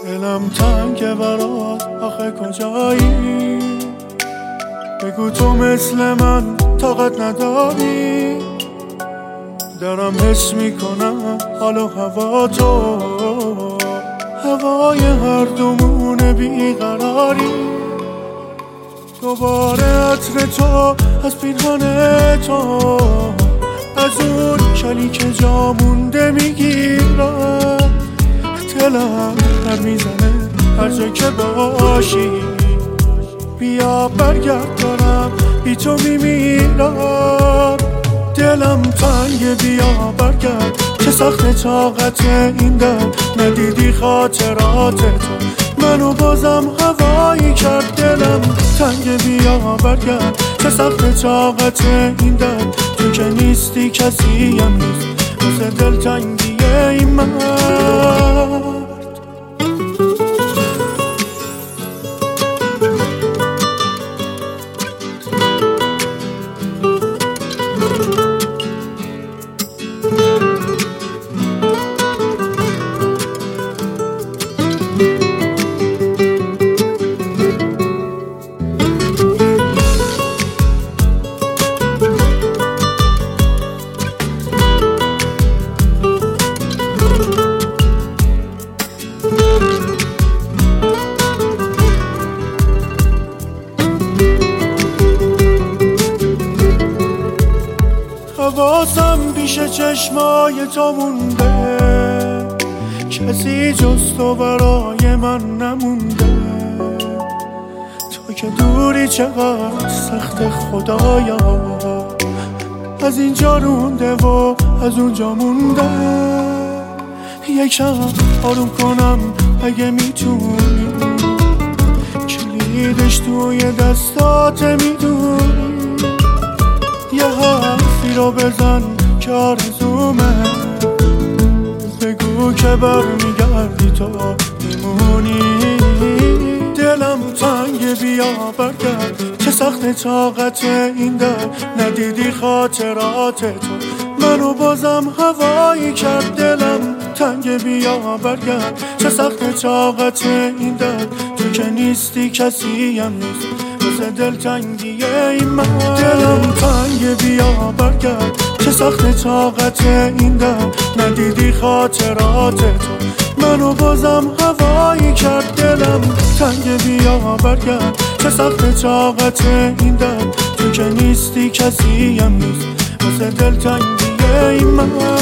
دلم تنگه برات، آخه کجایی؟ بگو تو مثل من طاقت نداری. دارم حس میکنم حال و هوا تو، هوای هر دومون بیقراری. دوباره عطر تو از پیرهن تو، از اون کلی که جا مونده میگیرم. دلم در میزنه هر جا که باشی. بیا برگرد دارم بی تو میمیرم. دلم تنگ بیا برگرد، چه سخت طاقت این دل. ندیدی خاطرات تو منو بازم هوایی کرد. دلم تنگ بیا برگرد، چه سخت طاقت این دل. تو که نیستی کسی هم نیست واسه دل تنگی این مرد. حواسم پیش چشمای تو مونده، کسی جز تو برای من نمونده. تو که دوری چقدر سخت خدایا، از اینجا رونده و از اونجا مونده. یکم آروم کنم اگه میتونی، کلیدش توی دستات میدونی. یه حرفی رو بزن که آرزومه، بگو که برمیگردی تو میمونی. دلم تنگ بیا برگرد، چه سخت طاقت این دل. ندیدی خاطرات تو منو بازم هوایی کرد. دلم تنگ بیا برگرد، چه سخت طاقت این دل. تو که نیستی کسی هم نیست واسه دل تنگی این من. دلم تنگ بیا برگرد، چه سخت طاقت این دل. ندیدی خاطرات تو منو بازم هوایی کرد. دلم تنگ بیا برگرد، چه سخت طاقت این دل. تو که نیستی کسی هم نیست واسه دل تنگی این من.